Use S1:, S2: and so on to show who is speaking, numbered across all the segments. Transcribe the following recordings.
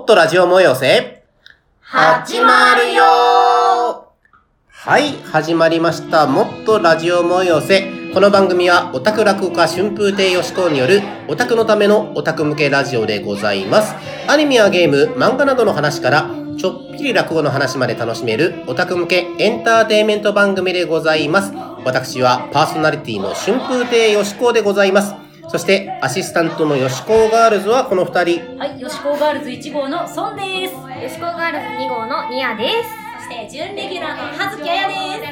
S1: とラジオ催せ始まるよ。はい、始まりました。もっとラジオ催せ。この番組はオタク落語家春風亭よしこによるオタクのためのオタク向けラジオでございます。アニメやゲーム、漫画などの話からちょっぴり落語の話まで楽しめるオタク向けエンターテインメント番組でございます。私はパーソナリティの春風亭よしこでございます。そしてアシスタントのよしこガールズはこの2人。
S2: はい、よしこガールズ1号のソンです。
S3: よしこガールズ2号のニアです。
S2: そして準レギュラーの葉月あやです。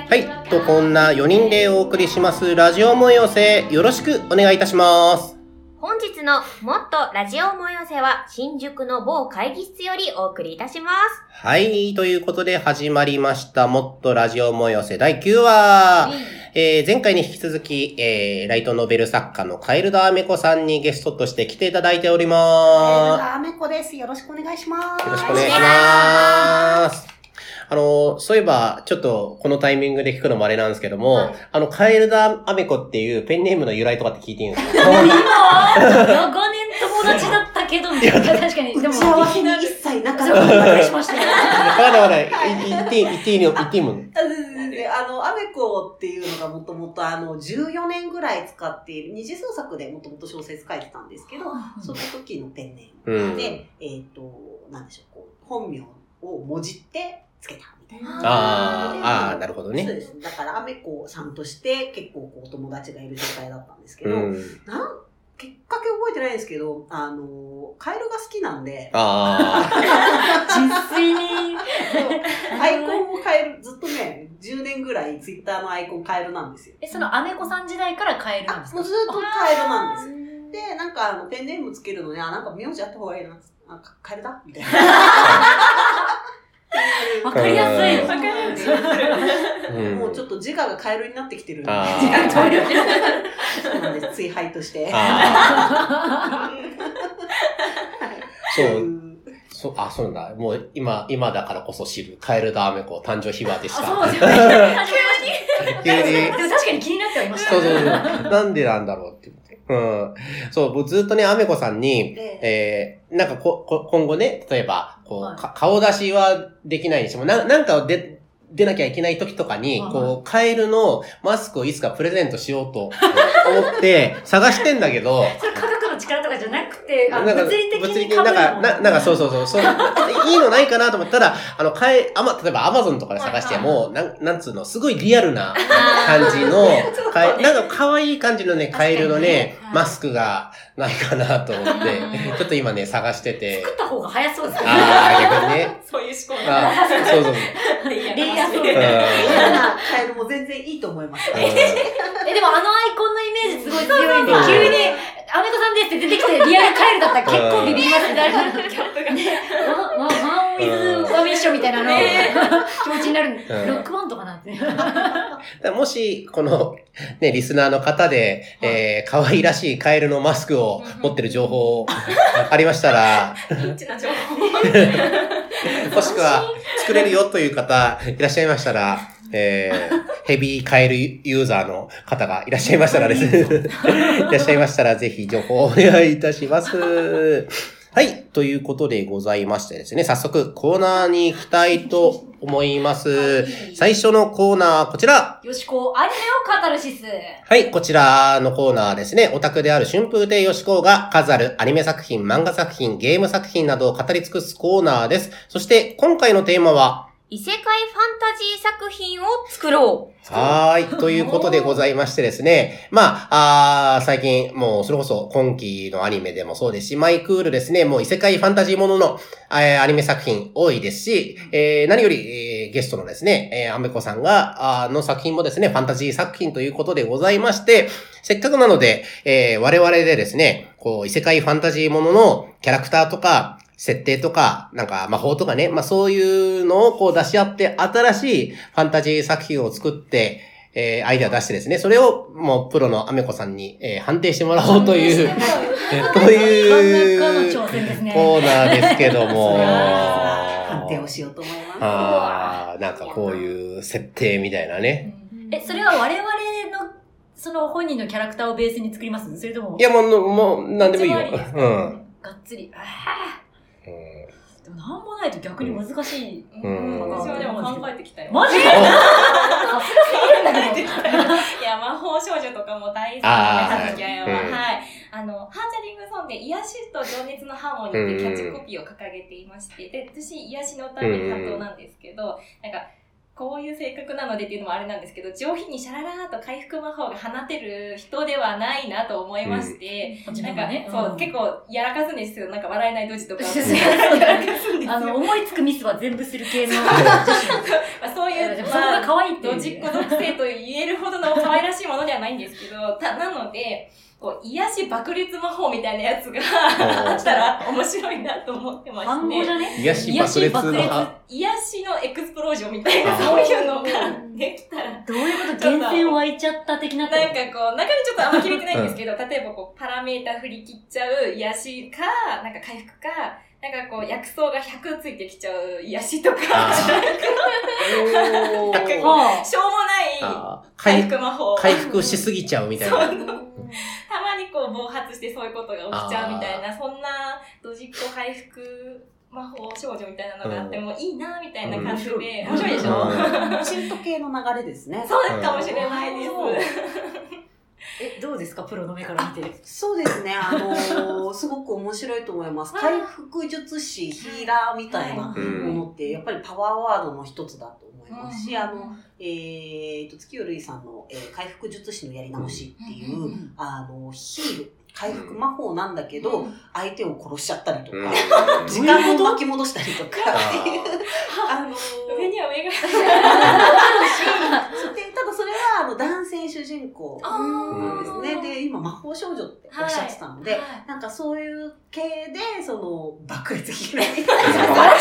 S1: はい、とこんな4人でお送りしますラジオ催せ、よろしくお願いいたします。
S3: 本日のもっとラジオ催せは新宿の某会議室よりお送りいたします。
S1: はい、ということで始まりましたもっとラジオ催せ第9話。前回に引き続き、ライトノベル作家のカエルダアメコさんにゲストとして来ていただいております。
S4: カエルダアメコです。よろしくお願いします。
S1: よろしくお願いします。そういえば、ちょっとこのタイミングで聞くのもあれなんですけども、カエルダアメコっていうペンネームの由来とかって聞いていいんですか？
S2: 長年友達だったけど、みたいな。確かに。でも、
S4: 打ち合わせに一切なかった。
S2: びっくりしましたよ。
S1: まだ言っていいもん。
S4: アメコっていうのがもともと14年ぐらい使っている二次創作でもともと小説書いてたんですけど、その時のペンネームで、なんでしょう、本名をもじってつけたみたいな。
S1: なるほどね。
S4: そうです。だからアメコさんとして結構お友達がいる状態だったんですけど、きっかけ覚えてないんですけど、カエルが好きなんで、
S2: 実粋に。
S4: アイコンもカエル、ずっとね、10年ぐらいツイッターのアイコンカエルなんですよ。
S2: そのアメコさん時代からカエルなんですか？
S4: もうずっとカエルなんです。で、なんかペンネームつけるのに、なんか名字あった方がいいな。カエルだみたいな。
S2: わかりやすい。
S4: もうちょっと自我がカエルになってきてる。そうなんです。追廃として。
S1: そうなんだ。もう今だからこそ知るカエルダアメコ誕生秘話でした。
S2: そうですよね。急に。
S1: で
S2: も確かに気になってはいました。
S1: そう。なんでなんだろうって言って。そう、僕ずっとね、アメコさんに、なんか今後ね、例えば、顔出しはできないにしても、なんかを出なきゃいけない時とかに、カエルのマスクをいつかプレゼントしようと思って探してんだけど、
S2: それ科学の力とかじゃなくて、物理的に被る
S1: なんかそう、いいのないかなと思ったら、例えばアマゾンとかで探しても、なんつうの、すごいリアルな感じの、なんか可愛い感じのね、カエルのね、マスクがないかなと思って、ちょっと今ね、探してて。
S2: 作った方が早そうですね。
S1: 逆にね。
S2: そういう思考が。
S1: そう。
S4: 嫌なカエルも全然いいと思います。
S2: でもアイコンのイメージすごい強いんで、急に、アメコさんですって出てきてリアルカエルだったら結構ビビりますね、誰かのキャップがね。ワンウィズワンミッションみたいな気持ちになる。ロックバンドかなって。
S1: もし、この、ね、リスナーの方で、可愛らしいカエルのマスクを持ってる情報ありましたら、
S2: ニッチな情報。
S1: もしくは、作れるよという方いらっしゃいましたら、ヘビーカエルユーザーの方がいらっしゃいましたらですね、いらっしゃいましたらぜひ情報をお願いいたします。はい。ということでございましてですね、早速コーナーに行きたいと思います。最初のコーナー、こちら。
S2: よしこ、アニメをカタルシス。
S1: はい。こちらのコーナーですね、オタクである春風亭よしこが数あるアニメ作品、漫画作品、ゲーム作品などを語り尽くすコーナーです。そして今回のテーマは、
S3: 異世界ファンタジー作品を作ろう。
S1: はい。ということでございましてですね。最近、もう、それこそ今期のアニメでもそうですし、マイクールですね、もう異世界ファンタジーものの、アニメ作品多いですし、何より、ゲストのですね、アメコさんが、の作品もですね、ファンタジー作品ということでございまして、せっかくなので、我々でですね、異世界ファンタジーもののキャラクターとか、設定とか、なんか魔法とかね、そういうのを出し合って、新しいファンタジー作品を作って、アイデア出してですね、それをもうプロのアメコさんに、判定してもらおうという、というコーナーですけども。
S4: 判定をしようと思います。
S1: なんかこういう設定みたいなね。
S2: それは我々のその本人のキャラクターをベースに作ります？それとも。
S1: いやもう、なんでもいいよ。
S2: がっつり。 でもなんもないと逆に難しい。
S5: 私はでも考えてきたよ。
S2: マジでさすがすぎるんだけど。
S5: いや、魔法少女とかも大好きなので、は
S1: うん
S5: い。ハーチャリングソンで、癒しと情熱のハーモニーってキャッチコピーを掲げていまして、で、私、癒しのために担当なんですけど、なんか、こういう性格なのでっていうのもあれなんですけど、上品にシャララーと回復魔法が放てる人ではないなと思いまして、なんか、そう、結構やらかすんですよ。なんか笑えないドジとか。やらかすんですよ。
S2: 思いつくミスは全部する系の。
S5: そういう、
S2: そこが可愛いっていう。
S5: ドジっ子属性と言えるほどの可愛らしいものではないんですけど、なので、こう、癒し爆裂魔法みたいなやつがあったら面白いなと思ってまして。
S2: 反語じゃね？
S1: 癒し爆裂の
S5: 癒しのエクスプロージョンみたいな、そういうのができたら。
S2: どういうこと？源泉湧いちゃった的な。
S5: なんかこう、中身ちょっとあんま決めてないんですけど、例えばこう、パラメータ振り切っちゃう癒しか、なんか回復か、なんかこう、薬草が100ついてきちゃう癒しとか、なんかこう、しょうもない回復魔法。
S1: 回復しすぎちゃうみたいな。
S5: たまにこう暴発してそういうことが起きちゃうみたいな、そんなドジっ子回復魔法少女みたいなのがあってもいいなみたいな感じで、面白いでしょ？
S4: シュート系の流れですね。
S5: そうかもしれないです。
S2: どうですか、プロの目から見て。
S4: そうですね、すごく面白いと思います。回復術師、ヒーラーみたいなものって、やっぱりパワーワードの一つだと思いますし、月夜瑠衣さんの、回復術師のやり直しっていう、ヒール、回復魔法なんだけど、相手を殺しちゃったりとか、時間を巻き戻したりとかっていう、
S5: 上には上が
S4: ただそれは男性主人公なんですね。で、今魔法少女っておっしゃってたので、なんかそういう系で、その、爆裂ヒーラーみたいな。それは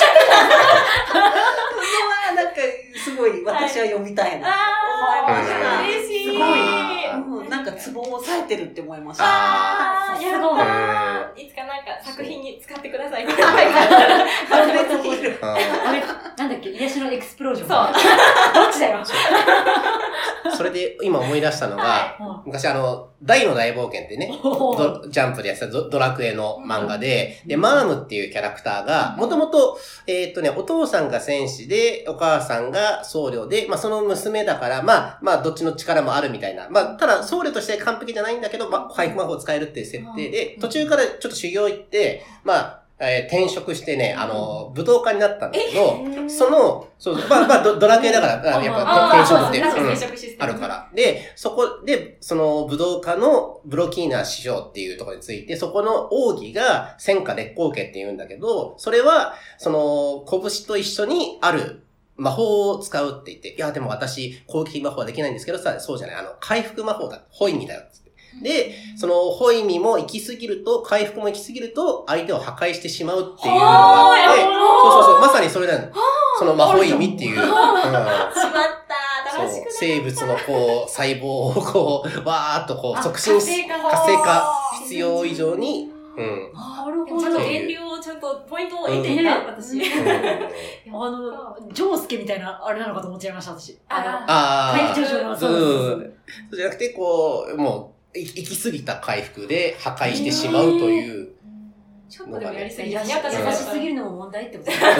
S4: なんか、すごい私は読みたいなと思いました。
S5: 嬉しい。
S4: すごい。なんかツボを押さえてるって思いました。
S5: すごい。いつかなんか作品に使ってください。
S4: 爆裂ヒーラー。
S2: あれ、なんだっけ、癒しのエクスプロージョン。
S5: そう。
S2: どっちだよ。
S1: それで今思い出したのが、昔大の大冒険ってね、ジャンプでやってたドラクエの漫画で、で、マームっていうキャラクターが、もともと、お父さんが戦士で、お母さんが僧侶で、まあ、その娘だから、まあ、どっちの力もあるみたいな。まあ、ただ、僧侶として完璧じゃないんだけど、まあ、回復魔法を使えるっていう設定で、途中からちょっと修行行って、まあ、転職してね、武道家になったんだけど、まあ、ドラクエだから、やっぱ転職ってあるから。で、そこで、その武道家のブロキーナ師匠っていうところについて、そこの奥義が戦火烈光剣って言うんだけど、それは、その、拳と一緒にある魔法を使うって言って、いや、でも私、攻撃魔法はできないんですけどさ、そうじゃない、回復魔法だ。ホイミだよ。で、その、ホイミも行き過ぎると、回復も行き過ぎると、相手を破壊してしまうっていうのがあって、そう、まさにそれなの。その魔法意味っていう。しま
S5: った楽しく
S1: 生物のこう、細胞をこう、わーっとこう、促進活性化必要以上に、
S5: なるほど。ちゃんと電流をちゃんとポイントを得ていた、私。
S2: ジョウスケみたいな、あれなのかと思っちゃいました、私。
S1: 回
S2: 復上の
S1: そうじゃなくて、こう、もう、行き過ぎた回復で破壊してしまうという。
S5: ちょっとでもやりすぎ
S2: 優しすぎるのも問題ってこと
S5: な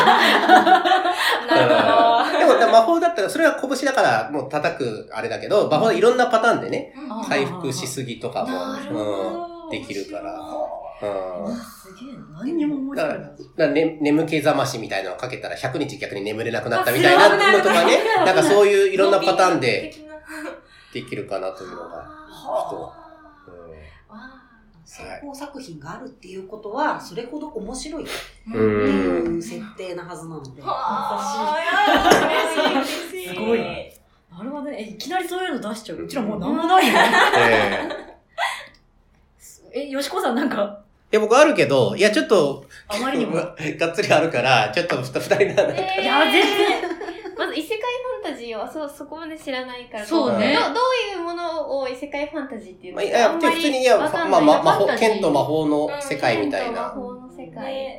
S5: るほど。
S1: でも魔法だったら、それは拳だからもう叩くあれだけど、魔法いろんなパターンでね、回復しすぎとかもできるから。
S2: すげえ、何にも思いつかない。
S1: 眠気覚ましみたいなのをかけたら100日逆に眠れなくなったみたいなのとかね、なんかそういういろんなパターンでできるかなというのが、
S4: 成功作品があるっていうことは、それほど面白いっていう設定なはずなので。
S5: 嬉しい。
S2: すごい。なるほどね。いきなりそういうの出しちゃう。うちらもうなんもないよ。よしこさんなんか。
S1: いや、僕あるけど、いや、ちょっと、
S2: あまりにも。
S1: がっつりあるから、ちょっと二人なんで。
S3: いや、全然。まず異世界ファンタジーはそこまで知らないから。
S2: そうね。
S3: どういうものを異世界ファンタジーっていうのか
S1: いや、普通に、いや、魔法、剣と魔法の世界みたいな。
S3: 魔法の世界。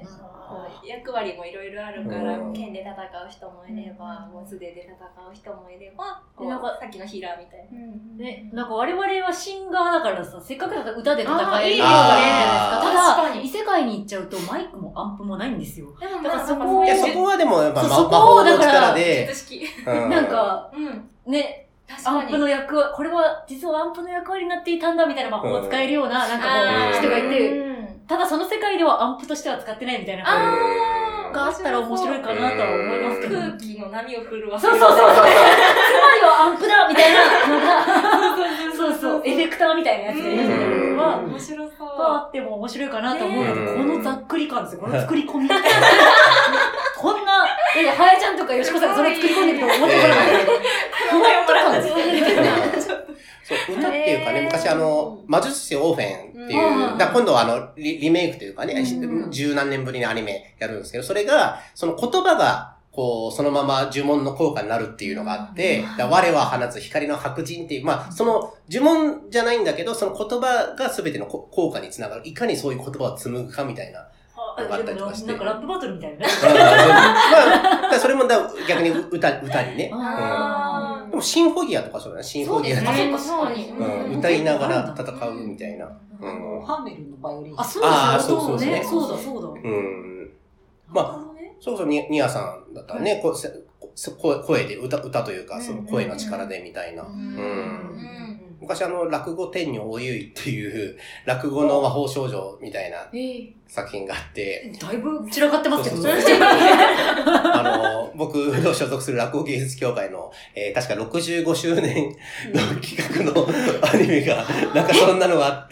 S5: 役割もいろいろあるから
S1: うん
S5: 剣で戦う人もいればもう素手で戦う人もいればこう
S2: なんか
S5: さっきのヒーラーみたいな。
S2: ね、なんか我々はシンガーだからさ、せっかくだったら歌で戦えるよう
S5: あーいい
S2: じゃないですか。
S5: 確
S2: ただ、
S5: かに
S2: 異世界に行っちゃうとマイクもアンプもないんですよ。
S5: でも
S2: だからそこ
S5: まあ
S1: いや、そこはでも、やっぱ魔
S2: そうそこ
S1: 法の
S2: をだから
S1: 力で
S5: 術、式。
S1: うん
S2: なん、か、
S5: うん。
S2: ね、
S5: 確かに。
S2: アンプの役割、これは実はアンプの役割になっていたんだみたいな魔法を使えるような、なんか
S1: うん
S2: こう、人がいて、
S5: うん
S2: ただその世界ではアンプとしては使ってないみたいな
S5: あー
S2: があったら面白いかなとは思いますけど。
S5: 空気の波を震わせる。
S2: そうそうそうそう。つまりはアンプだみたいなのが、そうそう、エフェクターみたいなやつでいるみたいなのが、
S5: 面白そう。
S2: があっても面白いかなと思うけど、
S1: ね
S2: このざっくり感ですよ、この作り込み。こんな、はやちゃんとかよしこさんがそれ作り込んでると思ってこなかったけど、ふわっと感ですよね。
S1: そう、歌っていうかね、昔魔術師オーフェンっていう、
S2: うん
S1: だから今度はリメイクというかね、
S2: うん
S1: 十何年ぶりにアニメやるんですけど、それが、その言葉が、こう、そのまま呪文の効果になるっていうのがあって、だから我は放つ光の白人っていう、まあ、その呪文じゃないんだけど、その言葉が全ての効果につながる。いかにそういう言葉を紡ぐかみたいな。
S2: あでもなんかラップバトルみたいなね。
S1: まあ、それも逆に歌にね。
S5: あ
S1: でもシンフォギアとかそうだね、シンフォギアとか。
S2: そうですね
S5: 確かに。
S1: 歌いながら戦うみたいな。
S4: ハーメルンのバイオリン。
S2: あ、そう
S1: あー
S2: です
S1: そうそうそう
S2: ね。そうだ、そうだ。
S1: うん。まあ、そうそう、ニアさんだったらね、声で歌というか、その声の力でみたいな。昔落語天女おゆいっていう、落語の魔法少女みたいな作品があって、
S2: だいぶ散らかってますけど
S1: そうそう僕の所属する落語芸術協会の、確か65周年の企画のアニメが、なんかそんなのがあって、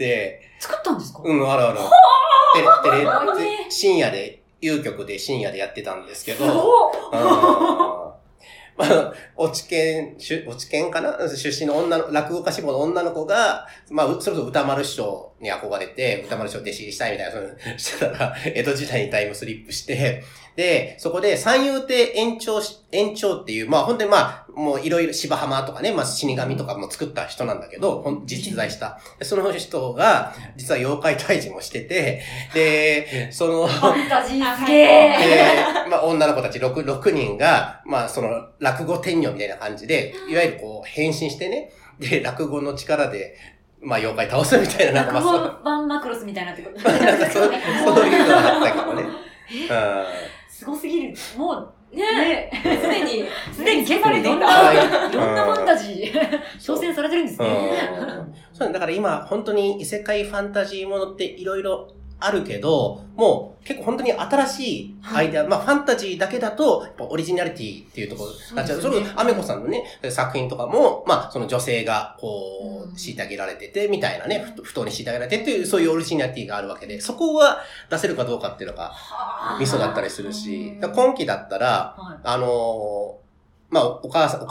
S2: 作ったんですか？
S1: あるある。テレ、深夜で、有局で深夜でやってたんですけど、まあ、落研かな出身の落語家志望の女の子が、まあ、それこそ歌丸師匠に憧れて、歌丸師匠弟子入りしたいみたいな、してたら、江戸時代にタイムスリップして、で、そこで三遊亭延長っていう、まあ本当にまあ、もういろいろ芝浜とかね、まあ死神とかも作った人なんだけど、実在した。その人が、実は妖怪退治もしてて、で、
S2: ファンタジーすげー。
S1: まあ女の子たち6人が、まあその落語天女みたいな感じで、いわゆるこう変身してね、で、落語の力で、まあ妖怪倒すみたいな、なんか
S2: 落語版マクロスみたいなってこと。
S1: なんかそういうのがあったけどね。
S2: すごすぎる。もう、
S5: ね
S2: すでに結構いろんなファンタジー、挑戦されてるんですね。
S1: そうだから今、本当に異世界ファンタジーものっていろいろあるけど、もう結構本当に新しいアイデア、まあファンタジーだけだと、やっぱオリジナリティっていうところになっちゃう。それこそ、アメコさんのね、作品とかも、まあその女性がこう、虐げられてて、みたいなね、不当に虐げられてっていう、そういうオリジナリティがあるわけで、そこは出せるかどうかっていうのが、ミソだったりするし、今期だったら、まあ、お母さん、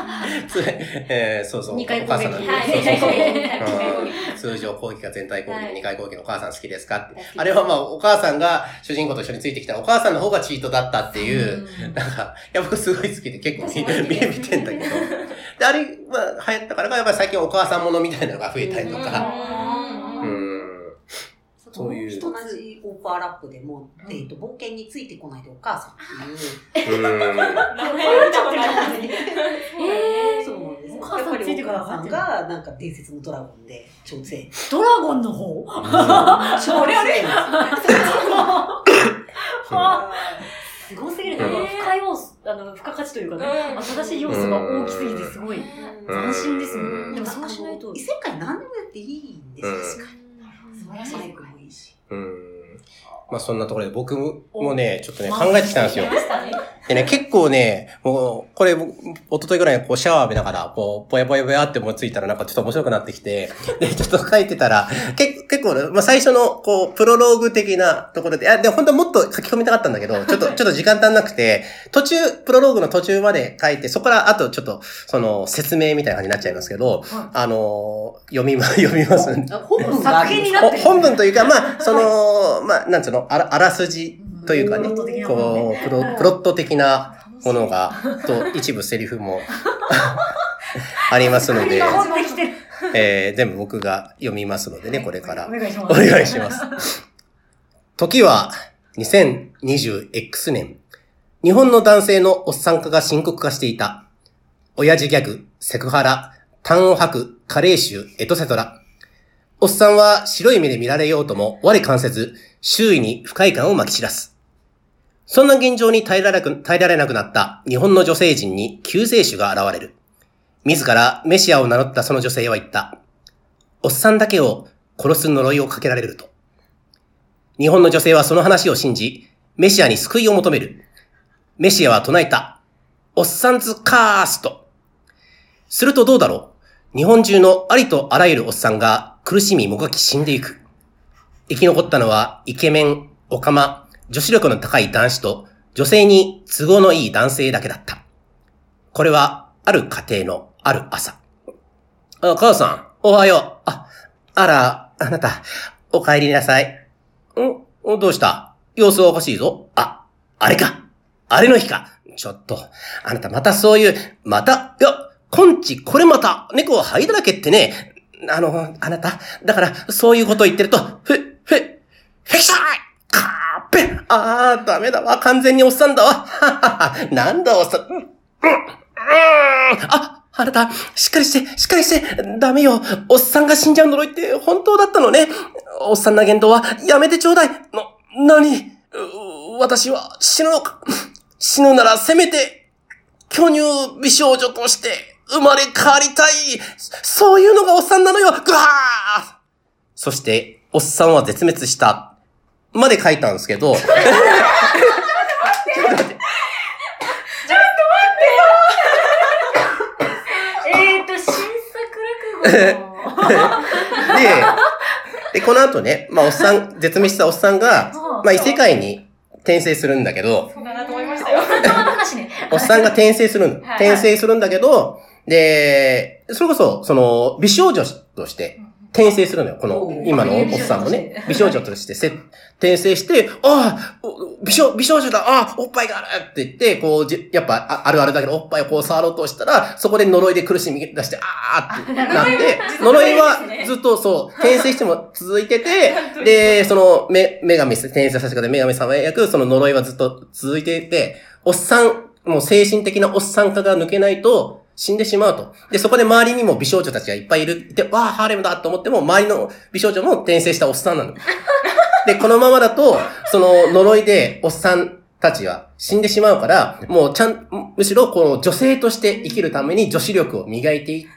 S1: そうそう。
S2: 二回攻撃。
S5: 二回攻撃。
S1: 通常攻撃が全体攻撃、二回攻撃のお母さん好きですかって。あれはまあ、お母さんが主人公と一緒についてきたら、お母さんの方がチートだったっていう、なんか、いや、僕すごい好きで結構見てんだけど。で、あれは流行ったからか、やっぱり最近お母さんものみたいなのが増えたりとか。そういう。
S4: 同じオーパーラップでも、冒険についてこないでお母さんっていう。名前を見たことない。そうなんです。
S2: お母さんついてこない。
S4: お母さんが、なんか伝説のドラゴンで、超強い。
S2: ドラゴンの方
S4: 超強い。
S2: すごすぎるね。付加要素、付加価値というかね、新しい要素が大きすぎてすごい斬新ですね。でもそうしないと。
S4: 異世界何でもやっていいんですよ、確かに。素晴らしいもいいし。
S1: まあそんなところで僕もね、ちょっとね、考えてきたんですよ。でね、結構ね、もう、これ、一昨日ぐらいこうシャワー浴びながら、こう、ぽやぽやぽやって思いついたらなんかちょっと面白くなってきて、で、ちょっと書いてたら、結構、まあ最初の、こう、プロローグ的なところで、で、本当はもっと書き込みたかったんだけど、ちょっと時間足んなくて、プロローグの途中まで書いて、そこからあとちょっと、説明みたいな感じになっちゃいますけど、読みます。
S4: 本文
S2: 作品になってる。
S1: 本文というか、まあ、まあ、なんつうの、あらすじというかね、こう、プロット的なものが、一部セリフもありますので、全部僕が読みますのでね、これから。お願いします。時は、 2020X 年、日本の男性のおっさん化が深刻化していた。親父ギャグ、セクハラ、痰を吐く、加齢臭、エトセトラ。おっさんは白い目で見られようとも我関せず、周囲に不快感をまき散らす。そんな現状に耐えられなくなった日本の女性陣に救世主が現れる。自らメシアを名乗ったその女性は言った。おっさんだけを殺す呪いをかけられると。日本の女性はその話を信じ、メシアに救いを求める。メシアは唱えた。おっさんずカースト。するとどうだろう。日本中のありとあらゆるおっさんが苦しみもがき死んでいく。生き残ったのはイケメン、オカマ、女子力の高い男子と女性に都合のいい男性だけだった。これはある家庭のある朝。母さん、おはよう。あら、あなた、お帰りなさい。どうした？様子はおかしいぞ。あれか。あれの日か。ちょっと、あなたまたそういう、今ちこれまた、猫は灰だらけってね。あなた、だから、そういうことを言ってると、フェキシャーイカーペダメだわ。完全におっさんだわ。なんだおっさん。あなた、しっかりして、ダメよ。おっさんが死んじゃう呪いって本当だったのね。おっさんな言動はやめてちょうだい。何？私は死ぬのか。死ぬならせめて、巨乳美少女として生まれ変わりたい。そういうのがおっさんなのよ。ぐわー！そして、おっさんは絶滅した。まで書いたんですけど。で、この後ね、絶滅したおっさんが、異世界に転生するんだけど、
S5: そうだなと思いましたよ。
S1: おっさんが転生するんだけど、で、それこそ、美少女として転生するのよ。この、今のおっさんもね、美少女として転生して、美少女だ、おっぱいがあるって言って、やっぱ、あるあるだけど、おっぱいを触ろうとしたら、そこで呪いで苦しみ出して、ってなって、呪いはずっと転生しても続いてて、で、女神、転生させ方で女神様役、その呪いはずっと続いていて、おっさん、もう精神的なおっさん化が抜けないと、死んでしまうと。で、そこで周りにも美少女たちがいっぱいいる。で、ハーレムだと思っても、周りの美少女も転生したおっさんなの。で、このままだと、その呪いでおっさんたちは死んでしまうから、もうむしろこの女性として生きるために女子力を磨いていって、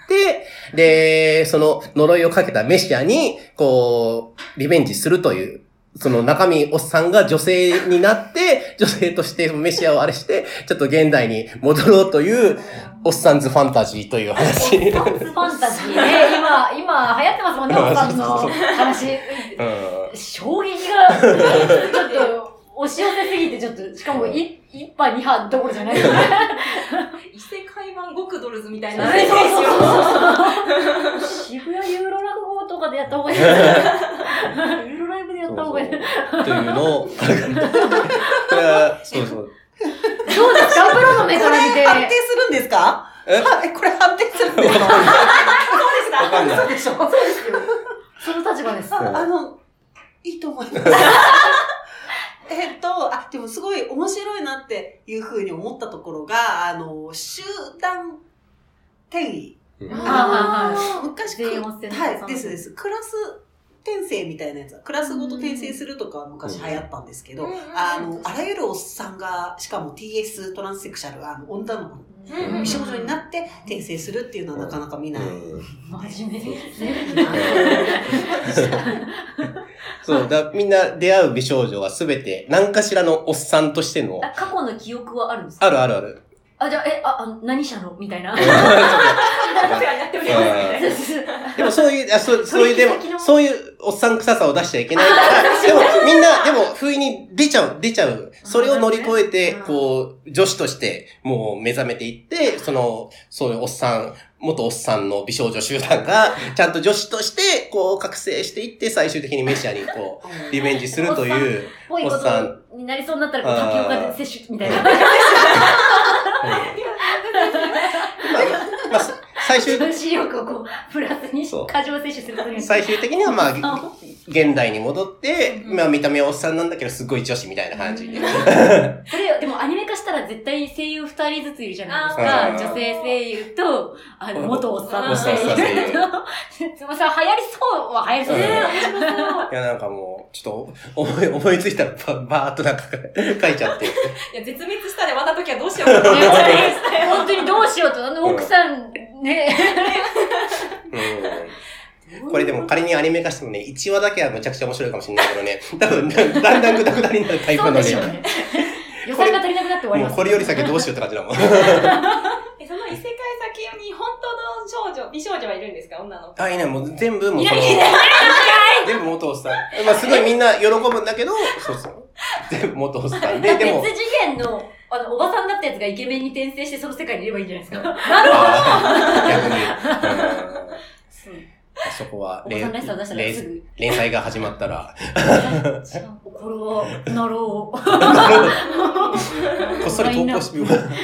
S1: で、その呪いをかけたメシアに、リベンジするという、その中身おっさんが女性になって、女性としてメシアをあれして、ちょっと現代に戻ろうという、おっさんズファンタジーという話。
S2: おっさんズファンタジーね。今流行ってますもんね、おっさんの話。衝撃が、ちょっと、押し寄せすぎて、ちょっと、しかも一波二波どころじゃないよね。
S5: 異世界版ゴクドルズみたいな。
S2: そう。渋谷ユーロ落語とかでやった方がいい。ユーロライブでやった方がいい。
S1: というのを、これは、そう。
S2: どうですかプロの目から見て。
S4: 判定するんですか？これ判定するんですか？
S5: そうですか？
S1: わかんない。
S4: そうでしょ？
S2: そうですよ。その立場です。
S4: いいと思います。でもすごい面白いなっていうふうに思ったところが、集団転移。昔です。クラス転生みたいなやつ。クラスごと転生するとかは昔流行ったんですけど、あらゆるおっさんが、しかも TS トランスセクシャル、女の子、美少女になって転生するっていうのはなかなか見ない。
S2: 真面目ですね。
S1: そうみんな出会う美少女はすべて何かしらのおっさんとしての。
S2: 過去の記憶はあるんですか？
S1: ある。
S2: じゃあ、何社のみたいな。
S1: でもそういうおっさん臭さを出しちゃいけないから、でもみんな、でも不意に出ちゃう。それを乗り越えて、女子としてもう目覚めていって、そういう元おっさんの美少女集団が、ちゃんと女子として、覚醒していって、最終的にメシアにリベンジするという、
S2: おっさんになりそうになったら、タピオカで摂取みたいな。最終的に
S1: 女子力をプラスに過剰摂取することに最終的には現代に戻って、まあ見た目はおっさんなんだけど、すごい女子みたいな感じで。
S2: それ、でもアニメ化したら絶対声優2人ずついるじゃないですか。女性声優と、元おっさんの声優と。でもさ、流行りそうは流行りそうですね。
S1: いや、なんかもう、ちょっと思いついたらバーっとなんか書いちゃって。
S5: いや、絶滅したで渡った時はどうしようかと。
S2: 本当にどうしようと、奥さん、ね。
S1: これでも仮にアニメ化してもね、1話だけはむちゃくちゃ面白いかもしれないけどね、多分だんだんグダグダになるタイプなので。
S2: そうでしょうね。予算が足りなくなって終わります。
S1: もうこれより先どうしようって感じだもん。
S5: その異世界先に本当の美少女はいるんですか、女の子。
S1: あ、いない、もう全部もうその、全部元おっさん。まあすごいみんな喜ぶんだけど、そうそう。全部元おっさんで、でも。
S2: 別次元の、おばさんだったやつがイケメンに転生してその世界にいればいいんじゃないですか。
S5: なるほど。
S1: 逆に。そこは連載が始まったら
S2: これはなろう
S1: こっそり投稿してみよう。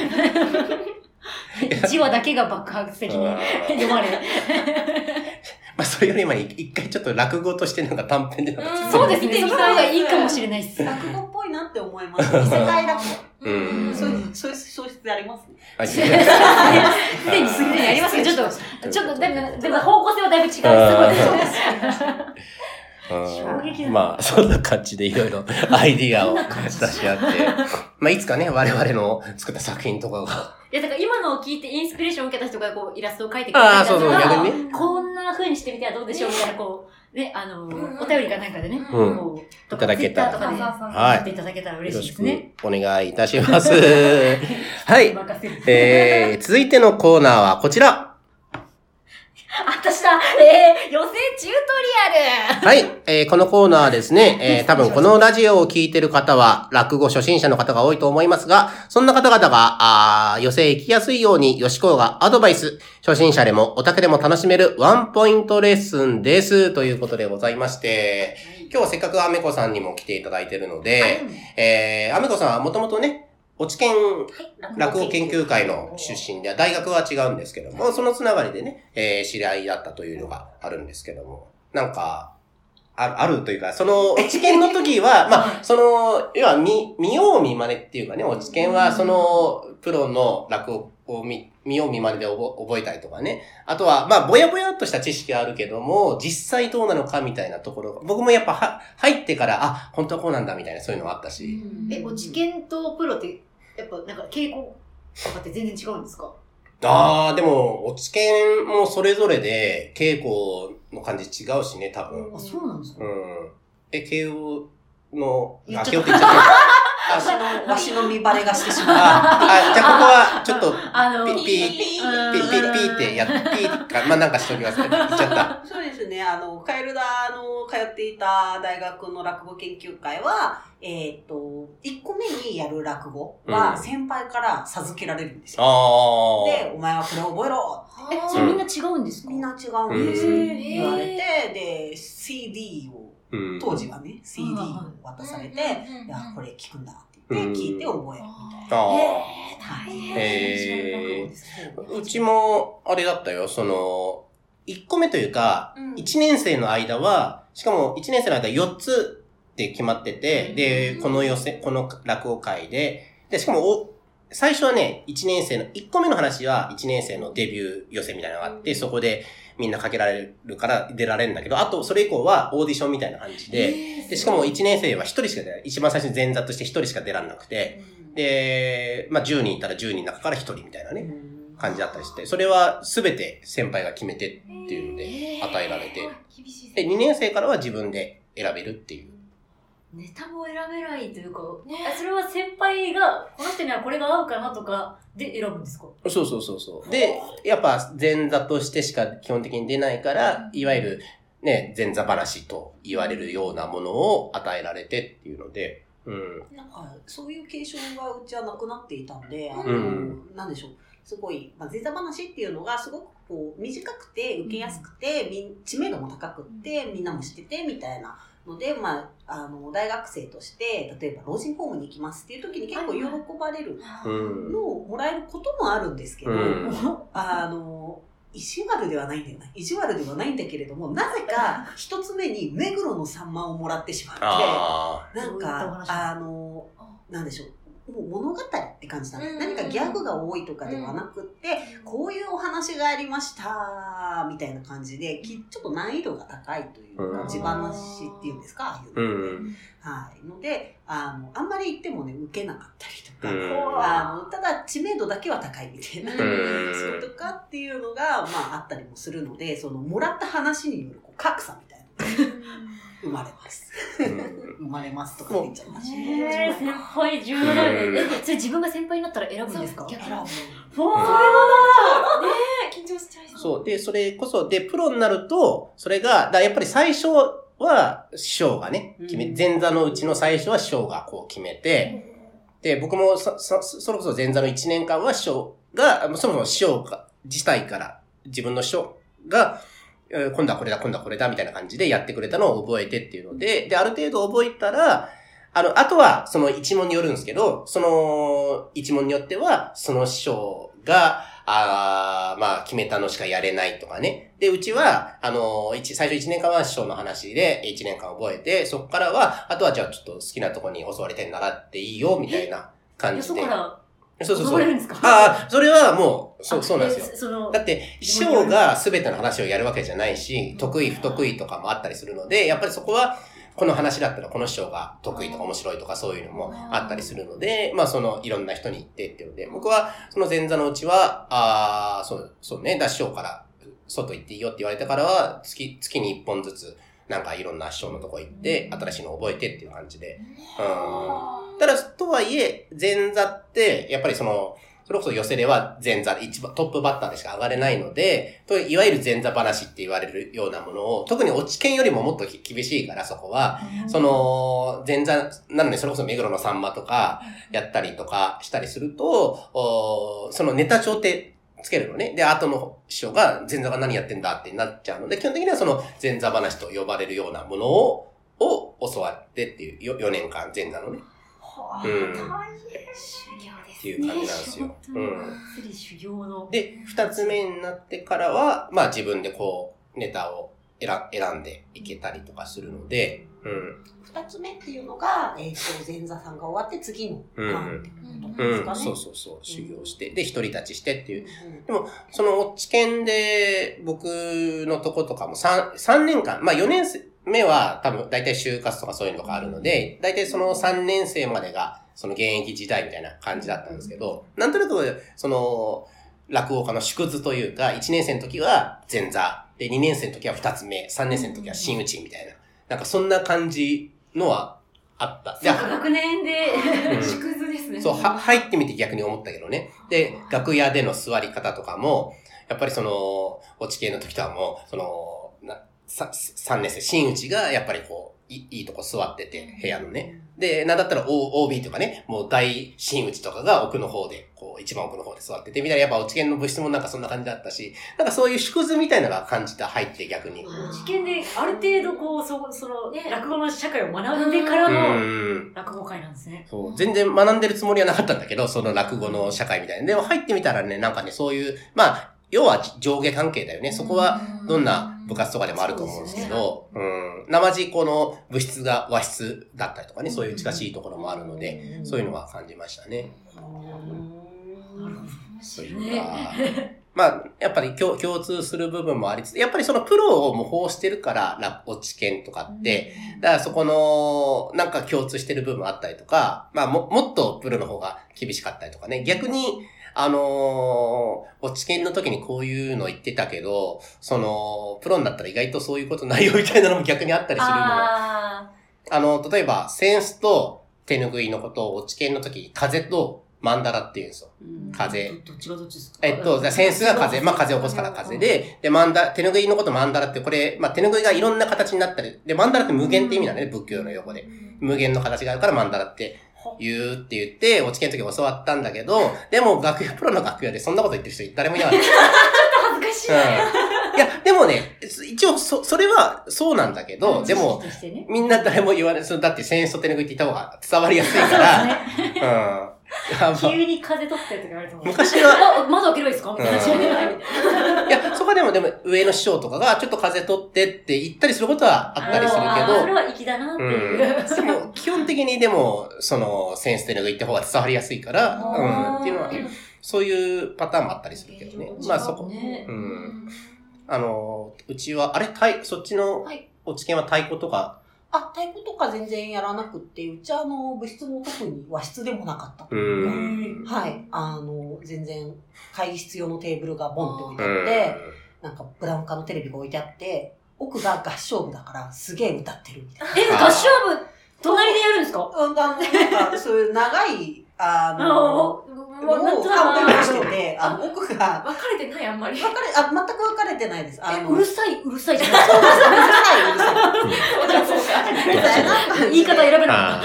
S2: 1話だけが爆発的に読まれる。
S1: まあそれより前に一回ちょっと落語としてなんか短編でなんか
S2: そうですね、その方がいいかもしれないです。
S4: 落語っぽいなって思います。異世界落語。そういう素質ありますね。
S2: すでにありますけど、ちょっと、でも方向性はだいぶ違う。す
S1: ごい。まあ、そんな感じでいろいろアイディアを出し合って、まあ、いつかね、我々の作った作品とかが。
S2: いや、だから今のを聞いてインスピレーションを受けた人がこう、イラストを描いてくれたりとか、
S1: そう、逆にね。
S2: こんな風にしてみてはどうでしょうみたいな、こう、ね、お便りかなんかでね、こう、
S1: いただけたら。
S2: とかで、やっていただけたら嬉しいですね。
S1: よろしくお願いいたします。はい。続いてのコーナーはこちら。
S2: 私だ、予選チュートリアル。
S1: はい、このコーナーはですね、多分このラジオを聞いてる方は落語初心者の方が多いと思いますが、そんな方々が、寄席へ行きやすいように、よしこうがアドバイス、初心者でもオタクでも楽しめるワンポイントレッスンです。ということでございまして、今日はせっかくアメコさんにも来ていただいているので、アメコさんはもともとね、落研落語研究会の出身で、大学は違うんですけども、そのつながりでね、知り合いだったというのがあるんですけども、なんか、あるというか、その落研の時は、まあ、要は見よう見まねっていうかね、落研はその、プロの落語を見よう見まねで覚えたりとかね。あとは、まあ、ぼやぼやっとした知識はあるけども、実際どうなのかみたいなところが、僕もやっぱ入ってから、あ、本当はこうなんだみたいな、そういうのがあったし。
S2: 落研とプロって、やっぱなんか稽古とかって全然違うんですか？
S1: でも、落研もそれぞれで稽古の感じ違うしね、多分。
S2: あ、そうなんですか？
S1: 慶応の、慶応って
S2: 言っ
S1: 言っちゃった。
S4: わしの見バレがしてしまう。
S1: じゃあここは、ちょっっと、ピーってやって、ピーか、まあ、なんかしときますね。言っちゃった。
S4: そうですね。カエルダの通っていた大学の落語研究会は、1個目にやる落語は先輩から授けられるんですよ。で、お前はこれ覚えろ。
S2: それみんな違うんですか？
S4: みんな違うんですよ。言われて、で、CD を、当時はね、CD を渡されて、いや、これ聞くんだって言って、聞いて覚えるみたいな。
S1: うちも、あれだったよ、1個目というか、1年生の間は、しかも1年生の間4つって決まってて、で、この落語会で、しかも、最初はね、1年生の、1個目の話は1年生のデビュー寄せみたいなのがあって、そこでみんなかけられるから出られるんだけど、あと、それ以降はオーディションみたいな感じで、しかも1年生は1人しか出ない。一番最初に前座として1人しか出られなくて、で、まあ、10人いたら10人の中から1人みたいなね、感じだったりして、それは全て先輩が決めてっていうので与えられて、で、2年生からは自分で選べるっていう。
S2: ネタも選べないというか、それは先輩が、この人にはこれが合うかなとかで選ぶんですか？
S1: そう。で、やっぱ前座としてしか基本的に出ないから、いわゆるね、前座話と言われるようなものを与えられてっていうので、
S4: なんか、そういう継承がうちはなくなっていたんで、なんでしょう。すごい、前座話っていうのがすごくこう短くて受けやすくて、知名度も高くってみんなも知っててみたいなので、大学生として例えば老人ホームに行きますっていう時に結構喜ばれるのをもらえることもあるんですけど、 意地悪ではないんだよね。意地悪ではないんだけれども、なぜか一つ目に目黒のサンマをもらってしまって、なんか、なんでしょう。もう物語って感じなんです。何かギャグが多いとかではなくって、こういうお話がありました、みたいな感じで、ちょっと難易度が高いというか、地話っていうんですか、ああいうのって。はい。ので、あんまり言ってもね、受けなかったりとか、ただ知名度だけは高いみたいな、そうとかっていうのが、まああったりもするので、その、もらった話による格差みたいな。生まれます。生まれますとか言っちゃいました。
S2: 先輩重要だよね。それ自分が先輩になったら選ぶんですか？
S5: 選ぶ。
S2: それは
S5: ね緊張しちゃいそう。
S1: そう。で、それこそ、で、プロになると、それが、やっぱり最初は師匠がね、前座のうちの最初は師匠がこう決めて、で、僕もそれこそ前座の1年間は師匠が、そもそも師匠自体から自分の師匠が、今度はこれだ、今度はこれだ、みたいな感じでやってくれたのを覚えてっていうので、で、ある程度覚えたら、あとは、その一問によるんですけど、その一問によっては、その師匠が、まあ、決めたのしかやれないとかね。で、うちは、最初1年間は師匠の話で1年間覚えて、そこからは、あとはじゃあちょっと好きなとこに教わりたいならっていいよ、みたいな感じで。そう。
S2: 教われるんですか？
S1: それはもう、そうなんですよ。だって、師匠が全ての話をやるわけじゃないし、得意不得意とかもあったりするので、やっぱりそこは、この話だったらこの師匠が得意とか面白いとかそういうのもあったりするので、まあいろんな人に言ってっていうので、僕はその前座のうちは、そうね、師匠から外行っていいよって言われてからは、月に1本ずつ、なんかいろんな師匠のとこ行って、新しいのを覚えてっていう感じで。ただ、とはいえ、前座って、やっぱりそれこそ寄せでは前座、一番トップバッターでしか上がれないので、いわゆる前座話って言われるようなものを、特に落ち研よりももっと厳しいから、そこは、前座なのにそれこそ目黒のさんまとか、やったりとかしたりすると、そのネタ帳ってつけるのね。で、後の師匠が前座が何やってんだってなっちゃうので、基本的にはその前座話と呼ばれるようなものを教わってっていう、4年間前座のね。っていう感じなんですよ。
S2: 修行の。
S1: で、2つ目になってからは、まあ自分でこう、ネタを選んでいけたりとかするので、
S4: 2つ目っていうのが、前座さんが終わって次のターンってことですかね。
S1: そう、修行して、で、独り立ちしてっていう。でも、その、知見で、僕のとことかも3年間、まあ4年目は多分大体就活とかそういうのがあるので、大体その3年生までが、その現役時代みたいな感じだったんですけど、なんとなく、落語家の縮図というか、1年生の時は前座、で、2年生の時は2つ目、3年生の時は真打ちみたいな、なんかそんな感じのはあった。で、
S2: 学年で、縮図ですね。
S1: そう、入ってみて逆に思ったけどね。で、楽屋での座り方とかも、やっぱり落ち系の時とはもう、3年生、真打ちがやっぱりこう、いいとこ座ってて、部屋のね。で、なんだったら OB とかね、もう大真打ちとかが奥の方で、こう、一番奥の方で座ってて、みたいな、やっぱ落ち研の部室もなんかそんな感じだったし、なんかそういう縮図みたいなのが感じて入って逆に。
S2: 落ち研である程度こう、落語の社会を学んでからの落語会なんですね。
S1: そう、全然学んでるつもりはなかったんだけど、その落語の社会みたいな。でも入ってみたらね、なんかね、そういう、まあ、要は上下関係だよね。そこはどんな部活とかでもあると思うんですけど、生地この部室が和室だったりとかね、そういう近しいところもあるので、そういうのは感じましたね。そういうのが、まあ、やっぱり共通する部分もありつつ、やっぱりそのプロを模倣してるから、落ち研とかって、だからそこの、なんか共通してる部分あったりとか、まあもっとプロの方が厳しかったりとかね、逆に、落ち研の時にこういうの言ってたけど、プロになったら意外とそういうことないよみたいなのも逆にあったりするのも。例えば、扇子と手拭いのことを落ち研の時に風とマンダラって言うんですよ。風。
S2: どっちがどっちですか？
S1: 扇子が風。まあ風を起こすから風で、手拭いのことマンダラってこれ、まあ手拭いがいろんな形になったり、で、マンダラって無限って意味なんだね、仏教の用語で。無限の形があるからマンダラって言って、落ち研の時教わったんだけど、でもプロの楽屋でそんなこと言ってる人誰もいなかった。
S2: ちょっと恥ずかしい。
S1: いや、でもね、一応それはそうなんだけど、でも、みんな誰も言われず、だって扇子と手拭いって言った方が伝わりやすいから、
S2: 急に風取ってる時あると思う。
S1: 昔は、
S2: 窓開ければいいですかみたいな。
S1: いや、そこでも上の師匠とかがちょっと風取ってって言ったりすることはあったりするけど、
S2: それは粋だなっていう。
S1: でも、基本的にでも、センスというのが言った方が伝わりやすいから、っていうのは、そういうパターンもあったりするけどね。まあそこ、うちは、そっちのお知見は太鼓とか、
S4: 太鼓とか全然やらなくって、うちは部室も特に和室でもなかったというか、はい、全然会議室用のテーブルがボンって置いてあって、なんかブラウン管のテレビが置いてあって、奥が合唱部だからすげえ歌ってるみたいな。
S2: 合唱部、隣でやるんですか？
S4: なんか、そういう長い、
S2: 奥
S4: してて、奥が、
S5: 分かれてない、あんまり。
S4: 全く分かれてないです。
S2: うるさいじゃないですか。言い方選べなかった。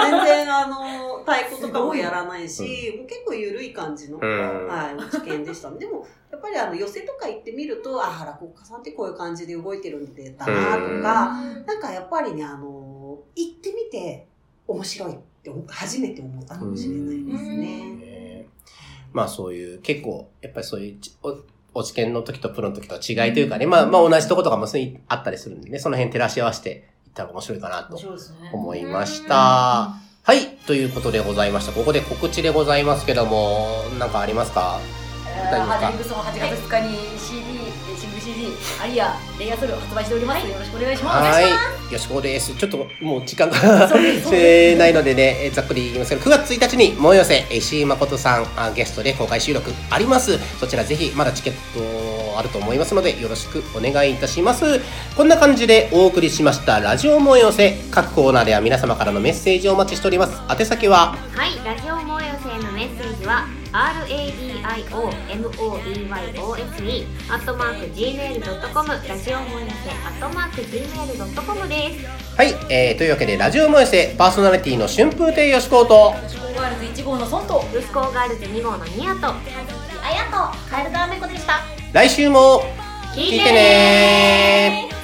S4: 全然、太鼓とかもやらないし、もう結構緩い感じの、知見でした。でも、やっぱり寄せとか行ってみると、落語家さんってこういう感じで動いてるんだなとか、なんかやっぱりね、行ってみて面白いって初めて思ったかもしれないですね。
S1: まあそういう、結構、やっぱりそういうお知見の時とプロの時と違いというかね、まあ同じとことかもあったりするんでね、その辺照らし合わせていったら面白いかなと思いました。はい、ということでございました。ここで告知でございますけども、なんかありますか？
S2: ハージリングソン8月2日に CD、シングル CD、アリア、レイヤーソルを発売しております。よろしくお願いします。
S1: はい、よしこです。ちょっともう時間がないのでね、ざっくり言いますけど、9月1日にもう寄せ、石井誠さんゲストで公開収録あります。そちらぜひ、まだチケットあると思いますので、よろしくお願いいたします。こんな感じでお送りしましたラジオもう寄せ、各コーナーでは皆様からのメッセージをお待ちしております。宛先は、
S3: はい、ラジオもう寄せへのメッセージはradiomoyose@gmail.com ラジオもよせ@gmail.com です。
S1: はい、というわけでラジオも寄せパーソナリティの春風亭よしこと
S2: 女子高ガールズ1号のソンと
S3: 女子高ガールズ2号のニアと
S5: あやと、カエルダーメコでした。
S1: 来週も聞いてねー。